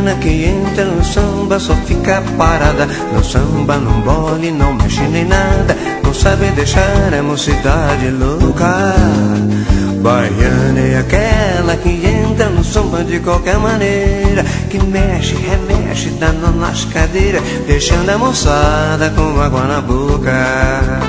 baiana que entra no samba só fica parada. No samba, não bole, não mexe nem nada, não sabe deixar a mocidade louca. Baiana é aquela que entra no samba de qualquer maneira, que mexe, remexe, dá nó nas cadeiras, deixando a moçada com água na boca.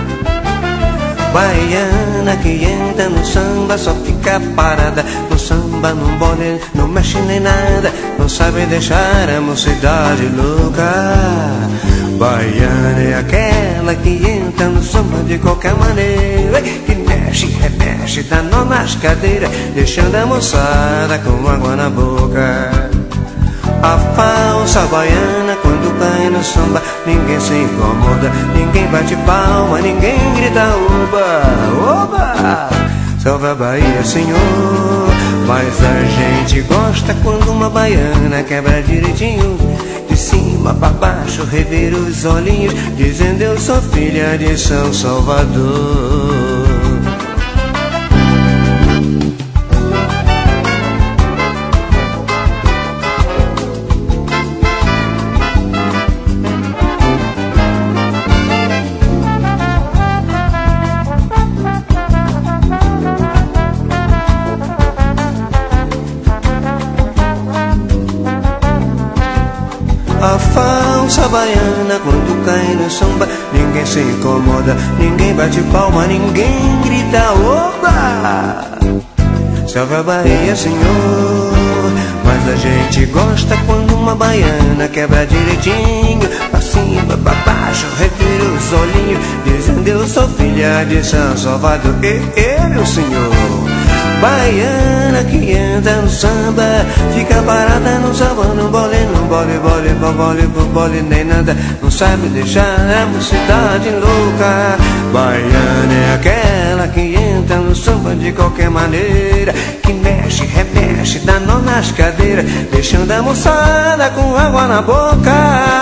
Baiana que entra no samba só fica parada. No samba, não bole, não mexe nem nada, não sabe deixar a mocidade louca. Baiana é aquela que entra no samba de qualquer maneira, que mexe, remexe, dá nó nas cadeiras, deixando a moçada com água na boca. A falsa baiana quando cai no samba, ninguém se incomoda, ninguém bate palma, ninguém grita oba, oba. Salve a Bahia, senhor. Mas a gente gosta quando uma baiana quebra direitinho, de cima pra baixo, revira os olhinhos, dizendo eu sou filha de São Salvador. A falsa baiana quando cai no samba, ninguém se incomoda, ninguém bate palma, ninguém grita oba. Salve a Bahia, senhor. Mas a gente gosta quando uma baiana quebra direitinho, pra cima, pra baixo, revira os olhinhos, dizendo eu sou filha de São Salvador. Meu senhor. Baiana que entra no samba, fica parada no samba, não bole, não bole, bole, bole, bole, nem nada, não sabe deixar a mocidade louca. Baiana é aquela que entra no samba de qualquer maneira, que mexe, remexe, dá nó nas cadeiras, deixando a moçada com água na boca.